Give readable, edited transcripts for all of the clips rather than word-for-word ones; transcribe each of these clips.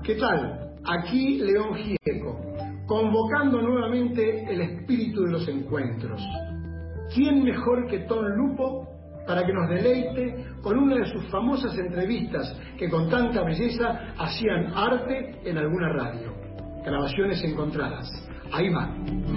¿Qué tal? Aquí León Gieco, convocando nuevamente el espíritu de los encuentros. ¿Quién mejor que Tom Lupo para que nos deleite con una de sus famosas entrevistas que con tanta belleza hacían arte en alguna radio? Grabaciones encontradas. Ahí va.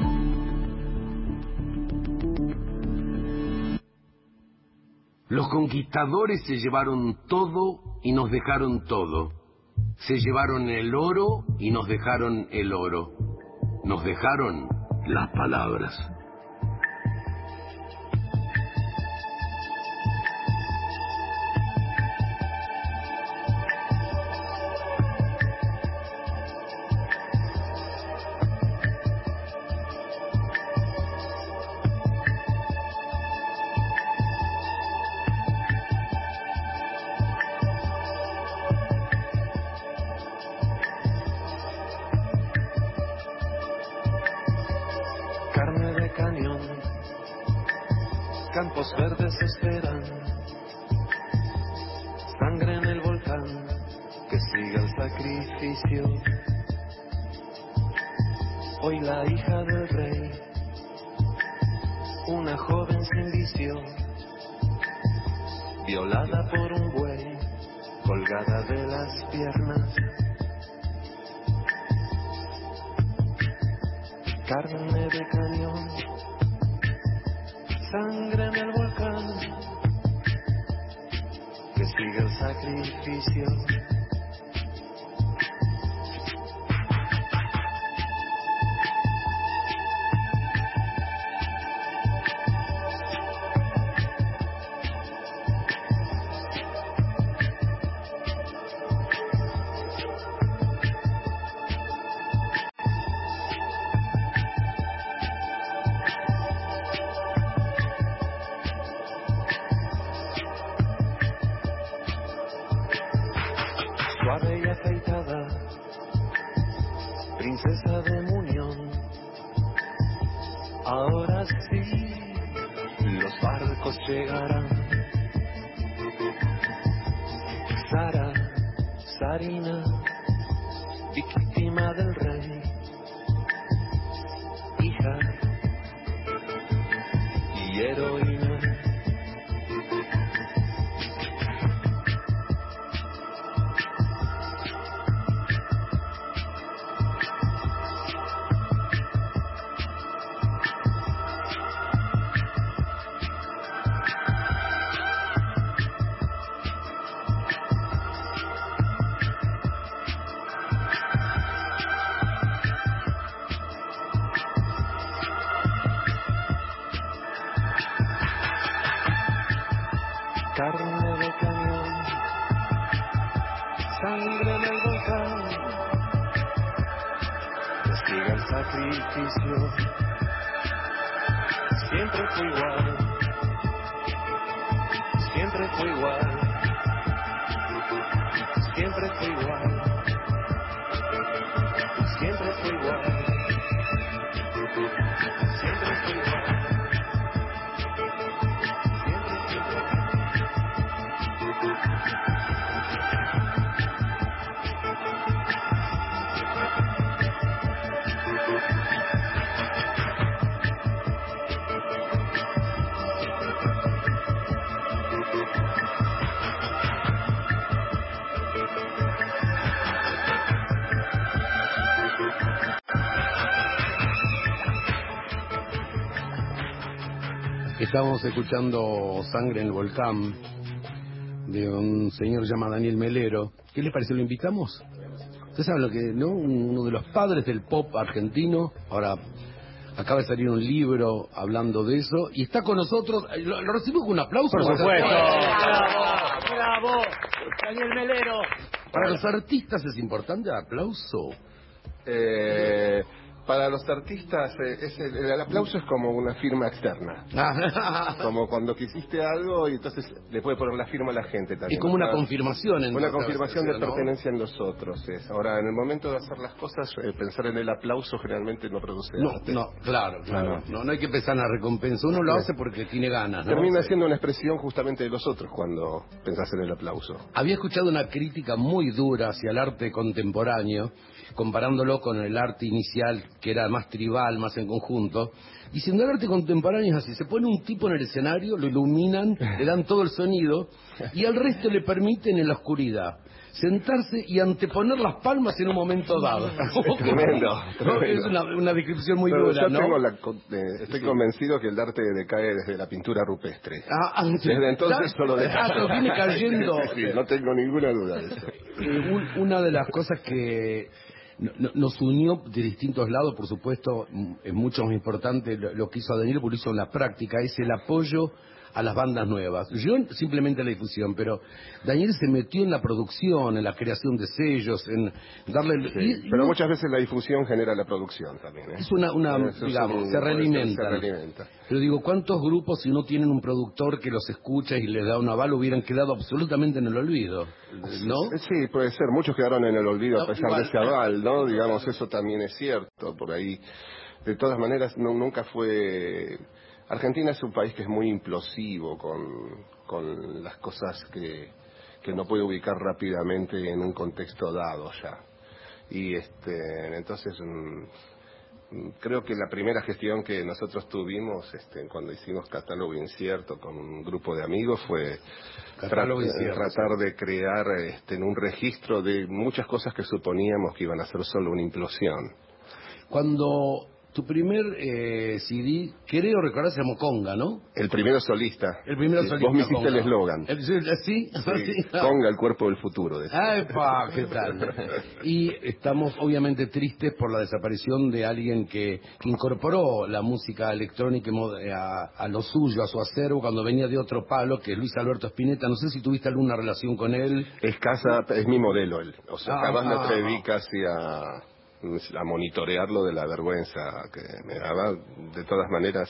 Los conquistadores se llevaron todo y nos dejaron todo. Se llevaron el oro y nos dejaron el oro. Nos dejaron las palabras. Carne de cañón, campos verdes esperan, sangre en el volcán, que siga el sacrificio. Hoy la hija del rey, una joven sin vicio, violada por un buey, colgada de las piernas. Carne de cañón, sangre en el volcán, que siga el sacrificio. Suave y afeitada, princesa de Munión. Ahora sí, los barcos llegarán. Sara, Sarina, víctima del rey, hija y heroína. Carne de cañón, sangre en el volcán, que siga el sacrificio. Siempre fue igual, siempre fue igual, siempre fue igual, siempre fue igual, siempre fue igual. Estamos escuchando Sangre en el Volcán de un señor llamado Daniel Melero. ¿Qué les parece? ¿Lo invitamos? Ustedes saben lo que, ¿no? Uno de los padres del pop argentino. Ahora acaba de salir un libro hablando de eso y está con nosotros. ¿Lo recibimos con un aplauso? Por supuesto. Bravo, Daniel Melero. Para los artistas es importante el aplauso. para los artistas el aplauso es como una firma externa. Como cuando quisiste algo y entonces le puede poner la firma a la gente también. Es como una confirmación. Una confirmación de pertenencia en los otros. Ahora, en el momento de hacer las cosas, pensar en el aplauso generalmente no produce arte. Claro. No hay que pensar en la recompensa. Uno lo hace porque tiene ganas, ¿no? Termina siendo una expresión justamente de los otros cuando pensás en el aplauso. Había escuchado una crítica muy dura hacia el arte contemporáneo, comparándolo con el arte inicial, que era más tribal, más en conjunto, diciendo el arte contemporáneo es así: se pone un tipo en el escenario, lo iluminan, le dan todo el sonido, y al resto le permiten en la oscuridad sentarse y anteponer las palmas en un momento dado. Tremendo. Es una descripción muy dura, ¿no? Estoy convencido que el arte decae desde la pintura rupestre. Antes. Desde entonces solo viene cayendo. Sí, no tengo ninguna duda de eso. Una de las cosas que nos unió de distintos lados, por supuesto, es mucho más importante lo que hizo Daniel, porque lo hizo en la práctica, es el apoyo a las bandas nuevas. Yo simplemente la difusión, pero Daniel se metió en la producción, en la creación de sellos, en darle... Sí, pero muchas veces la difusión genera la producción también. Es digamos, se realimenta. Pero digo, ¿cuántos grupos, si no tienen un productor que los escucha y les da un aval, hubieran quedado absolutamente en el olvido? ¿No? Sí, puede ser. Muchos quedaron en el olvido a pesar de ese aval, ¿no? Digamos, eso también es cierto. Por ahí, de todas maneras, nunca fue... Argentina es un país que es muy implosivo con las cosas que no puede ubicar rápidamente en un contexto dado ya. Y entonces creo que la primera gestión que nosotros tuvimos cuando hicimos Catálogo Incierto con un grupo de amigos fue tratar de crear en un registro de muchas cosas que suponíamos que iban a ser solo una implosión. Cuando tu primer CD, creo recordar, se llamó Conga, ¿no? El primero solista. El primero solista. Vos me hiciste el eslogan. ¿Sí? Conga, el cuerpo del futuro. ¡Epa! ¿Qué tal? Y estamos obviamente tristes por la desaparición de alguien que incorporó la música electrónica a lo suyo, a su acervo, cuando venía de otro palo, que es Luis Alberto Spinetta. No sé si tuviste alguna relación con él. Es mi modelo él. O sea, jamás me atreví casi a monitorearlo de la vergüenza que me daba. De todas maneras,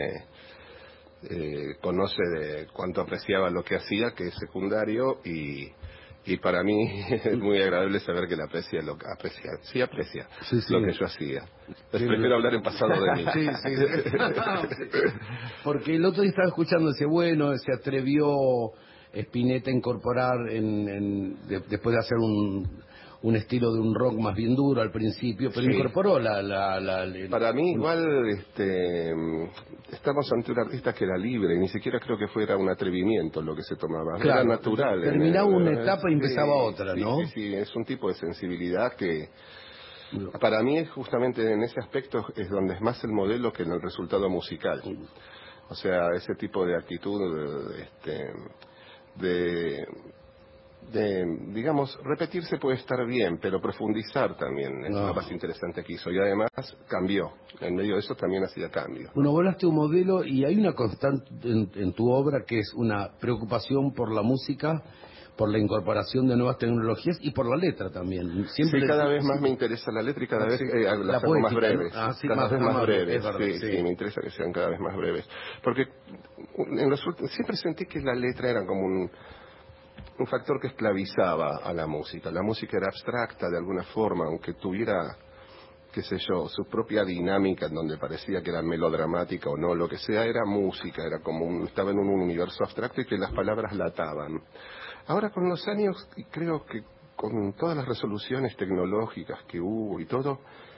conoce de cuánto apreciaba lo que hacía, que es secundario, y para mí es muy agradable saber que él aprecia lo que aprecia lo que yo hacía. Prefiero hablar en pasado de mí. Porque el otro día estaba escuchando, se atrevió Spinetta a incorporar después de hacer un estilo de un rock más bien duro al principio, pero incorporó Para mí igual estamos ante un artista que era libre, y ni siquiera creo que fuera un atrevimiento lo que se tomaba, era natural. Terminaba una etapa y empezaba otra, ¿no? Sí, es un tipo de sensibilidad que para mí es justamente en ese aspecto es donde es más el modelo que en el resultado musical. O sea, ese tipo de actitud digamos, repetirse puede estar bien, pero profundizar también es lo más interesante que hizo. Y además cambió. En medio de eso también hacía cambio. Bueno, volaste un modelo y hay una constante en tu obra que es una preocupación por la música, por la incorporación de nuevas tecnologías y por la letra también. Siempre cada vez más me interesa la letra y cada vez las hago más breves. Cada vez más breves. Sí, me interesa que sean cada vez más breves. Porque siempre sentí que la letra era como un factor que esclavizaba a la música. La música era abstracta de alguna forma, aunque tuviera, qué sé yo, su propia dinámica en donde parecía que era melodramática o no, lo que sea, era música, era como estaba en un universo abstracto y que las palabras la ataban. Ahora con los años, creo que con todas las resoluciones tecnológicas que hubo y todo,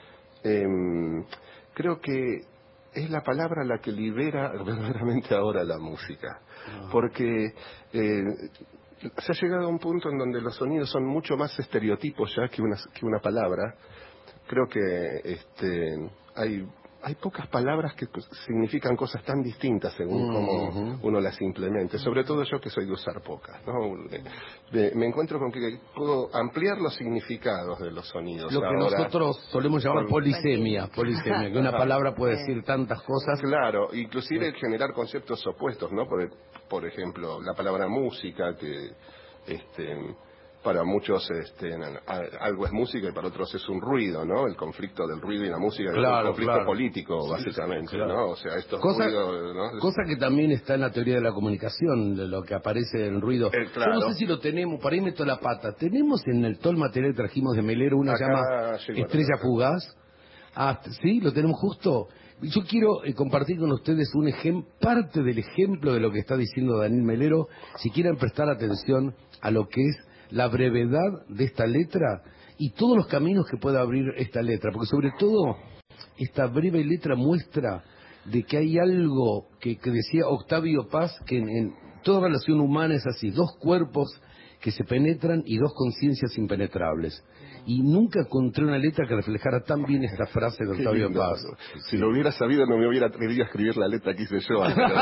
creo que es la palabra la que libera verdaderamente ahora la música. Porque se ha llegado a un punto en donde los sonidos son mucho más estereotipos ya que una palabra. Creo que hay pocas palabras que significan cosas tan distintas según cómo uno las implemente. Sobre todo yo que soy de usar pocas, ¿no? Me encuentro con que puedo ampliar los significados de los sonidos. Lo que ahora, nosotros solemos llamar polisemia, que una palabra puede decir tantas cosas. Claro, inclusive generar conceptos opuestos, ¿no? Por ejemplo, la palabra música, que para muchos algo es música y para otros es un ruido, ¿no? El conflicto del ruido y la música es un conflicto político, básicamente, sí, claro. ¿no? O sea, estos ruidos, ¿no? Cosa que también está en la teoría de la comunicación, de lo que aparece en ruido. Claro. Yo no sé si lo tenemos, por ahí meto la pata. ¿Tenemos en todo el material que trajimos de Melero una llama Estrella Fugaz? Ah, ¿sí? ¿Lo tenemos justo? Yo quiero compartir con ustedes parte del ejemplo de lo que está diciendo Daniel Melero, si quieren prestar atención a lo que es la brevedad de esta letra y todos los caminos que puede abrir esta letra, porque sobre todo esta breve letra muestra de que hay algo que decía Octavio Paz, que en toda relación humana es así, dos cuerpos que se penetran y dos conciencias impenetrables. Y nunca encontré una letra que reflejara tan bien esta frase de Octavio Paz. Si lo hubiera sabido no me hubiera atrevido a escribir la letra que hice yo.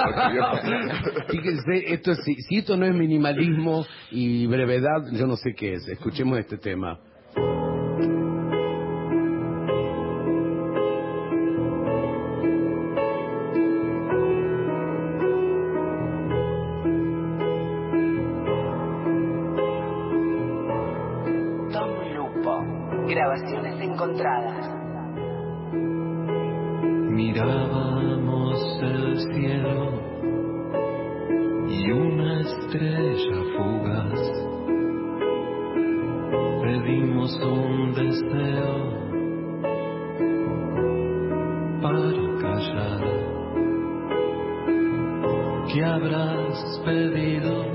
Fíjense, si esto no es minimalismo y brevedad, yo no sé qué es. Escuchemos este tema. Grabaciones encontradas. Mirábamos el cielo y una estrella fugaz. Pedimos un deseo para callar. ¿Qué habrás pedido?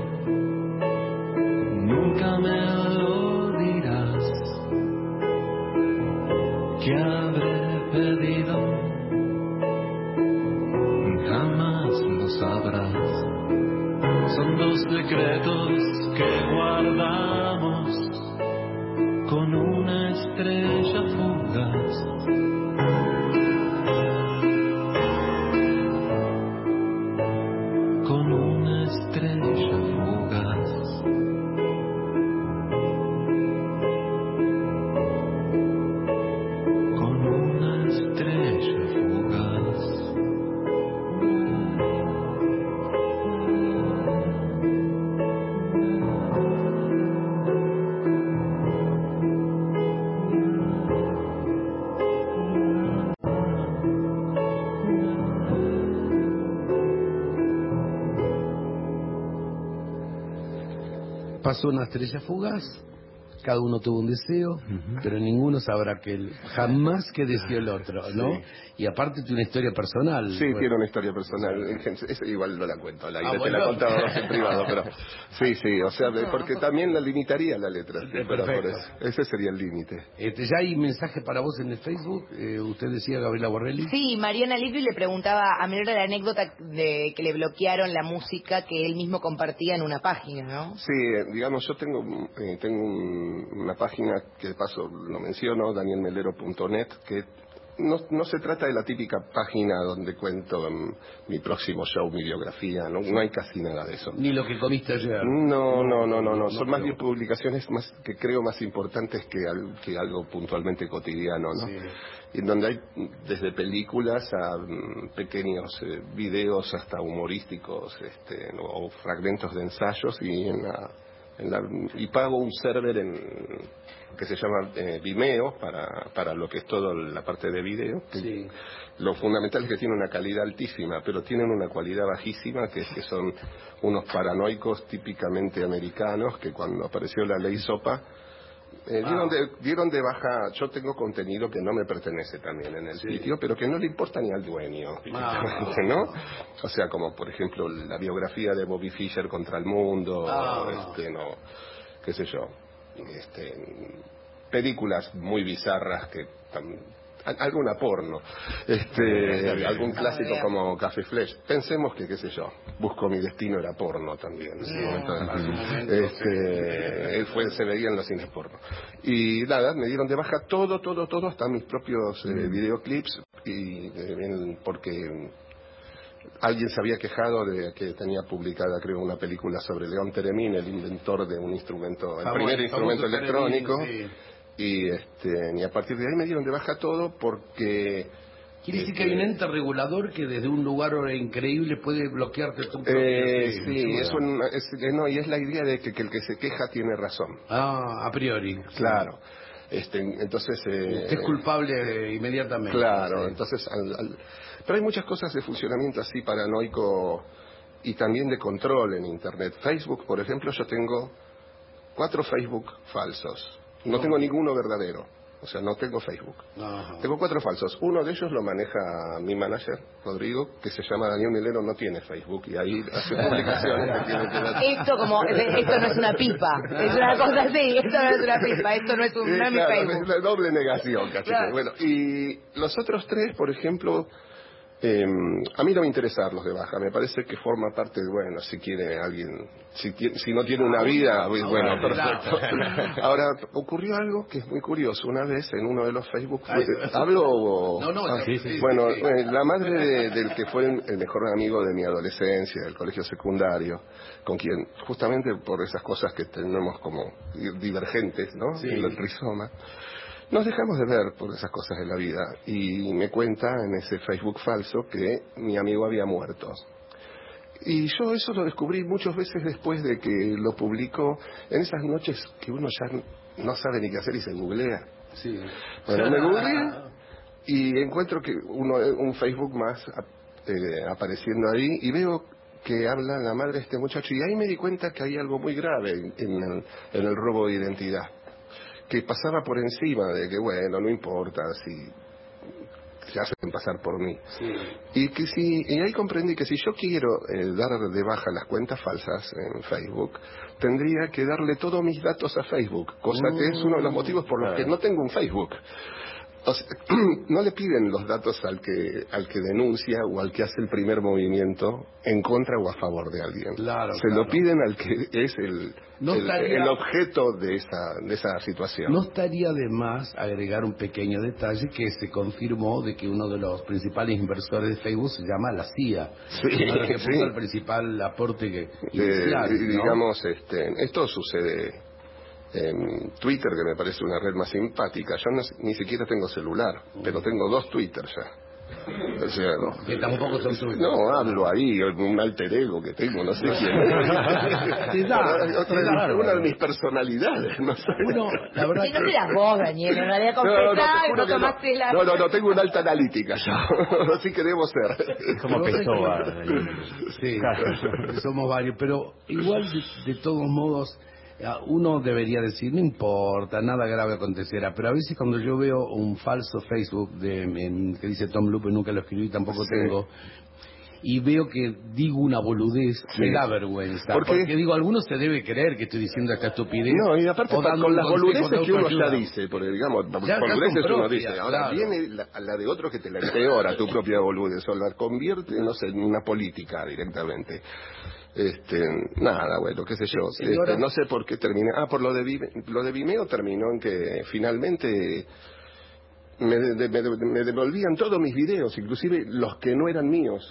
Nunca me lo dirás. ¿Qué habré pedido? Jamás lo sabrás. Son dos secretos que guardamos con una estrella fugaz. Con una estrella fugaz. Pasó una estrella fugaz, cada uno tuvo un deseo, pero ninguno sabrá que él jamás que deseó el otro, ¿no? Sí. Y aparte tiene una historia personal. Sí, tiene una historia personal. Esa igual no la cuento al aire, te la contaba en privado, pero sí, o sea, porque también la limitaría la letra. Sí, pero por eso, ese sería el límite. Ya hay mensaje para vos en el Facebook. Usted decía, Gabriela Borrelli. Sí, Mariana Livio le preguntaba a Melero la anécdota de que le bloquearon la música que él mismo compartía en una página, ¿no? Sí, digamos, yo tengo una página que de paso lo menciono, danielmelero.net, que no se trata de la típica página donde cuento mi próximo show, mi biografía, no hay casi nada de eso. Ni lo que comiste ayer. No. Son más bien publicaciones que creo más importantes que algo puntualmente cotidiano, ¿no? Sí. En donde hay desde películas a pequeños videos hasta humorísticos, o fragmentos de ensayos y pago un server que se llama Vimeo para lo que es toda la parte de video. Sí. Lo fundamental es que tiene una calidad altísima, pero tienen una cualidad bajísima, que es que son unos paranoicos típicamente americanos que cuando apareció la ley SOPA dieron de baja. Yo tengo contenido que no me pertenece también en el sitio, pero que no le importa ni al dueño, ¿no? O sea, como por ejemplo la biografía de Bobby Fischer contra el mundo, qué sé yo, películas muy bizarras que alguna porno, algún clásico como Café Flesh. Pensemos que, qué sé yo, Busco mi destino era porno también. Se veía en los cines porno. Y nada, me dieron de baja todo, hasta mis propios videoclips, porque alguien se había quejado de que tenía publicada, creo, una película sobre León Teremín, el inventor de un instrumento, el primer instrumento electrónico. Sí. Y a partir de ahí me dieron de baja todo porque Quiere decir que hay un ente regulador que desde un lugar increíble puede bloquearte tu propio... no, y es la idea de que el que se queja tiene razón. A priori. Claro. Entonces... Usted es culpable inmediatamente. Claro, entonces... Pero hay muchas cosas de funcionamiento así paranoico y también de control en Internet. Facebook, por ejemplo, yo tengo 4 Facebook falsos. No tengo ninguno verdadero. O sea, no tengo Facebook. Ajá. Tengo 4 falsos. Uno de ellos lo maneja mi manager, Rodrigo, que se llama Daniel Melero, no tiene Facebook. Y ahí hace publicaciones que tiene que dar... Esto no es una pipa. Es una cosa así. Esto no es una pipa. Esto no es no es mi Facebook. Es una doble negación casi. Claro. Bueno, y los otros 3, por ejemplo... a mí no me interesa darlos de baja, me parece que forma parte de, bueno, si quiere alguien, si no tiene una vida, bueno, perfecto. Ahora, ocurrió algo que es muy curioso, una vez en uno de los Facebook, la madre del que fue el mejor amigo de mi adolescencia, del colegio secundario, con quien, justamente por esas cosas que tenemos como divergentes, ¿no? Sí. El rizoma. Nos dejamos de ver por esas cosas de la vida y me cuenta en ese Facebook falso que mi amigo había muerto. Y yo eso lo descubrí muchas veces después de que lo publicó, en esas noches que uno ya no sabe ni qué hacer y se googlea. Sí. Bueno, me googleé y encuentro que un Facebook más apareciendo ahí y veo que habla la madre de este muchacho y ahí me di cuenta que hay algo muy grave en el robo de identidad, que pasaba por encima de que, bueno, no importa si se hacen pasar por mí. Sí. Y ahí comprendí que si yo quiero dar de baja las cuentas falsas en Facebook, tendría que darle todos mis datos a Facebook, cosa que es uno de los motivos por los que no tengo un Facebook. O sea, no le piden los datos al que denuncia o al que hace el primer movimiento en contra o a favor de alguien. Claro, lo piden al que es el objeto de esa situación. No estaría de más agregar un pequeño detalle que se confirmó de que uno de los principales inversores de Facebook se llama la CIA. Sí, que puso el principal aporte inicial, ¿no? Digamos, esto sucede en Twitter, que me parece una red más simpática. Yo ni siquiera tengo celular, pero tengo 2 Twitter ya. O sea, que tampoco son tuyos. No, hablo ahí, un alter ego que tengo, no sé quién es. Una de mis personalores, no sé. Bueno, la verdad que no eras vos, Daniel, en realidad no tomaste la... No, tengo una alta analítica yo, así que debo ser. Es como Pessoa. Sí, somos varios, pero igual de todos modos... Uno debería decir, no importa, nada grave acontecerá, pero a veces cuando yo veo un falso Facebook que dice Tom Lupe, nunca lo escribí, tampoco tengo, y veo que digo una boludez, me da vergüenza, porque digo, alguno se debe creer que estoy diciendo esta estupidez. No, y aparte con las boludeces que uno ya dice, porque digamos, boludeces uno dice, ahora viene la de otro que te la empeora tu propia boludez, o la convierte, no sé, en una política directamente. Nada, bueno, qué sé yo. No sé por qué terminé. Por lo de Vimeo terminó en que finalmente me devolvían todos mis videos, inclusive los que no eran míos.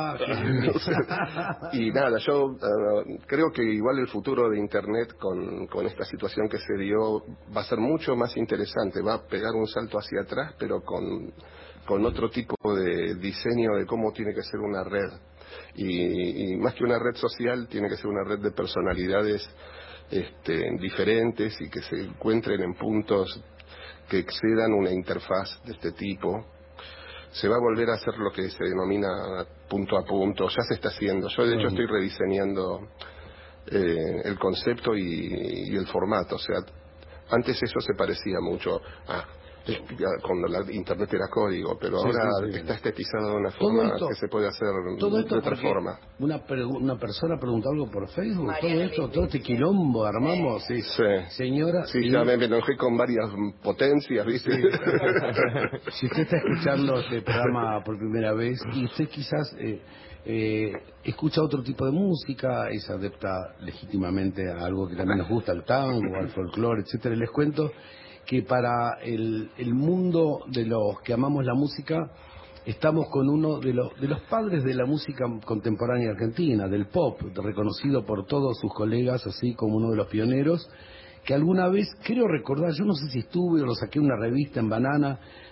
Y nada, yo creo que igual el futuro de Internet con esta situación que se dio va a ser mucho más interesante, va a pegar un salto hacia atrás, pero con otro tipo de diseño de cómo tiene que ser una red. Y más que una red social, tiene que ser una red de personalidades diferentes y que se encuentren en puntos que excedan una interfaz de este tipo. Se va a volver a hacer lo que se denomina punto a punto, ya se está haciendo. Yo de hecho estoy rediseñando el concepto y el formato. O sea, antes eso se parecía mucho a cuando la internet era código, pero ahora está estetizado de una forma que se puede hacer de otra forma. Una persona preguntó algo por Facebook, todo este quilombo armamos, señora. Sí, ya me enojé con varias potencias, ¿viste? Si usted está escuchando este programa por primera vez y usted quizás escucha otro tipo de música, es adepta legítimamente a algo que también nos gusta, al tango, al folclore, etcétera, les cuento que para el mundo de los que amamos la música estamos con uno de los padres de la música contemporánea argentina, del pop, reconocido por todos sus colegas así como uno de los pioneros, que alguna vez, creo recordar, yo no sé si estuve o lo saqué en una revista en Banana,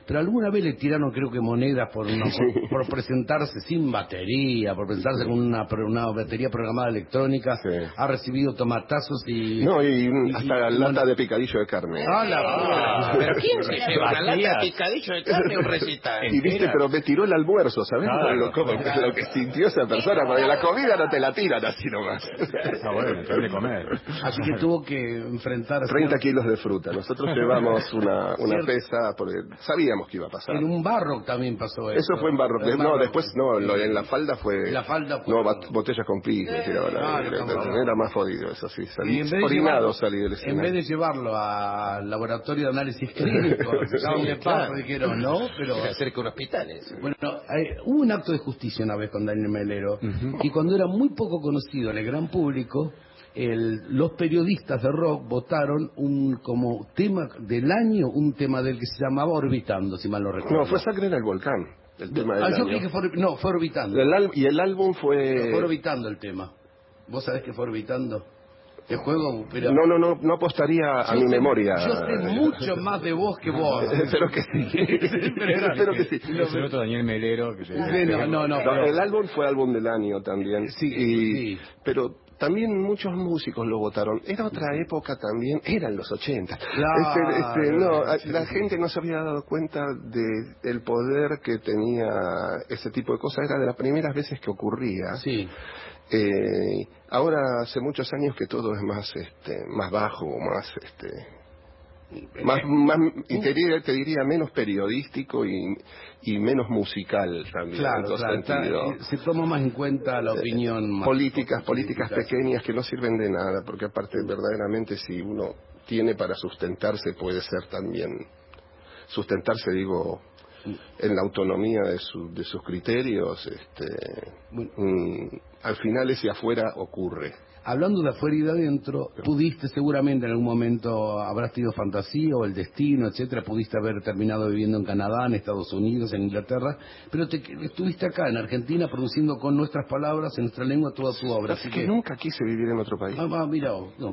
pero alguna vez le tiraron, creo que monedas por presentarse sin batería, por presentarse con una batería programada electrónica. Sí. Ha recibido tomatazos y... No, y hasta lata de picadillo de carne. ¿Pero quién se lleva una lata de picadillo de carne o recital? Y viste, pero me tiró el almuerzo, ¿sabes? Lo que sintió esa persona, porque la comida no te la tiran así nomás. Bueno, hay que comer. Así que tuvo que enfrentar... 30 kilos de fruta. Nosotros llevamos una pesa, porque sabíamos que iba a pasar. En un barro también pasó eso. Eso fue en barro. No, después no, en la falda fue... La falda fue... No, botellas con pis, me tiraban. Era más jodido, eso sí. Salí orinado, salí del escenario. En vez de llevarlo al laboratorio de análisis clínico, dijeron, no, pero... cerca de un hospital. Bueno, hubo un acto de justicia una vez con Daniel Melero, y cuando era muy poco conocido en el gran público, los periodistas de rock votaron como tema del año, un tema del que se llamaba Orbitando, si mal no recuerdo. No, fue Sangre en el Volcán, el tema del yo año. creí que fue Orbitando. Y el álbum fue... Fue Orbitando el tema. ¿Vos sabés que fue Orbitando? El juego, pero... No apostaría a mi memoria. Yo sé mucho más de vos que vos. Espero que sí. Espero que sí. Es el otro Daniel Melero. No, el álbum fue álbum del año también. Sí. Pero también muchos músicos lo votaron. Era otra época también. Eran los 80. La gente no se había dado cuenta del poder que tenía ese tipo de cosas. Era de las primeras veces que ocurría. Sí. Ahora hace muchos años que todo es más bajo, y te diría menos periodístico y menos musical también. Claro, se toma más en cuenta la opinión. Políticas pequeñas que no sirven de nada, porque aparte verdaderamente si uno tiene para sustentarse puede ser también en la autonomía de sus criterios, al final ese afuera ocurre. Hablando de afuera y de adentro, pudiste seguramente en algún momento, habrás tenido fantasía o el destino, etcétera, pudiste haber terminado viviendo en Canadá, en Estados Unidos, en Inglaterra, pero estuviste acá en Argentina produciendo con nuestras palabras, en nuestra lengua, toda tu obra. Así que nunca quise vivir en otro país. Mira,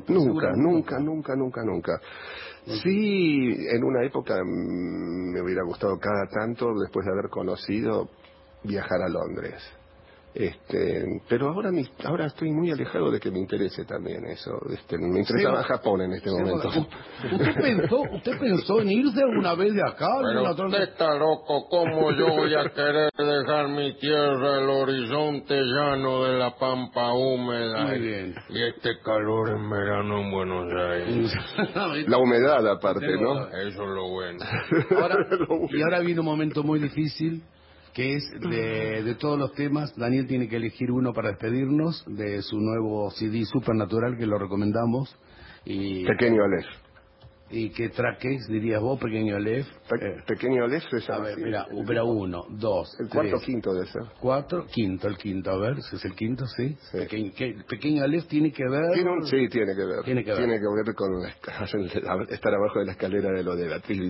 Nunca. Sí, en una época me hubiera gustado cada tanto, después de haber conocido, viajar a Londres. Pero ahora estoy muy alejado de que me interese también eso. Me interesaba Japón en este momento. ¿Usted pensó en irse alguna vez de acá? Pero usted está loco, ¿cómo yo voy a querer dejar mi tierra, el horizonte llano de la pampa húmeda? Muy bien. Y este calor en verano en Buenos Aires. La humedad aparte, ¿no? Eso es lo bueno. Ahora viene un momento muy difícil, que es de todos los temas. Daniel tiene que elegir uno para despedirnos de su nuevo CD Supernatural, que lo recomendamos. Pequeño Aleph. ¿Y qué track es, dirías vos, Pequeño Aleph? Pequeño Aleph se llama. A ver, así. mira, 1, 2, el cuarto, quinto debe ser. 4, quinto, el quinto, a ver, si es el quinto, sí. Pequeño Aleph tiene que ver... Sí, tiene que ver. Tiene que ver con estar abajo de la escalera de lo de la atriz.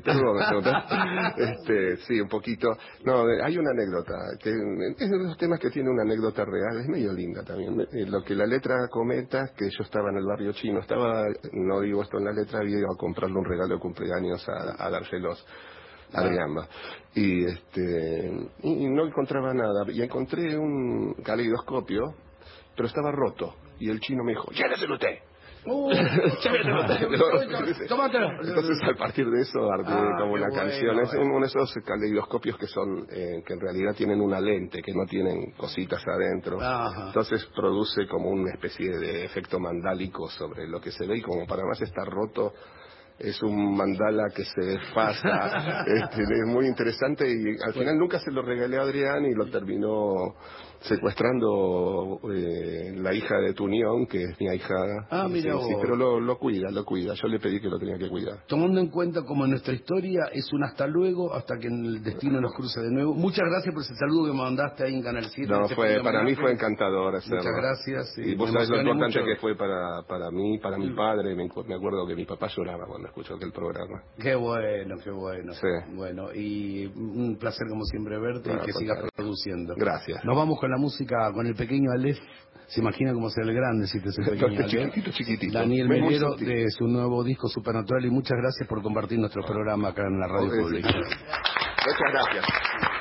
Sí, un poquito. No, hay una anécdota. Es de los temas que tiene una anécdota real, es medio linda también. Lo que la letra comenta, que yo estaba en el barrio chino, no digo esto en la letra, había ido a comprarle un regalo de cumpleaños a dárselos a Adriana. Y no encontraba nada. Y encontré un caleidoscopio, pero estaba roto. Y el chino me dijo, lléveselo usted. Entonces a partir de eso armé como una canción. Es uno de esos caleidoscopios que en realidad tienen una lente, que no tienen cositas adentro. Entonces produce como una especie de efecto mandálico sobre lo que se ve, y como para más está roto, es un mandala que se desfasa. Es muy interesante, y al final nunca se lo regalé a Adrián, y lo terminó secuestrando la hija de Tunión, que es mi ahijada. Mira vos. Sí, pero lo cuida. Yo le pedí que lo tenía que cuidar. Tomando en cuenta como nuestra historia es un hasta luego, hasta que el destino nos cruce de nuevo. Muchas gracias por ese saludo que me mandaste ahí en Canal 7. No, para mí fue encantador hacerlo. Muchas gracias. Y vos sabés lo importante que fue para mí, para mi padre. Me acuerdo que mi papá lloraba cuando escuchó aquel programa. Qué bueno. Sí. Bueno, y un placer como siempre verte, y que sigas produciendo. Gracias. Nos vamos con la música, con el Pequeño Aleph. Se imagina cómo será el grande si te es el Pequeño Aleph. Chiquitito. Daniel Melero, de su nuevo disco Supernatural, y muchas gracias por compartir nuestro programa acá en la radio pública. Muchas gracias.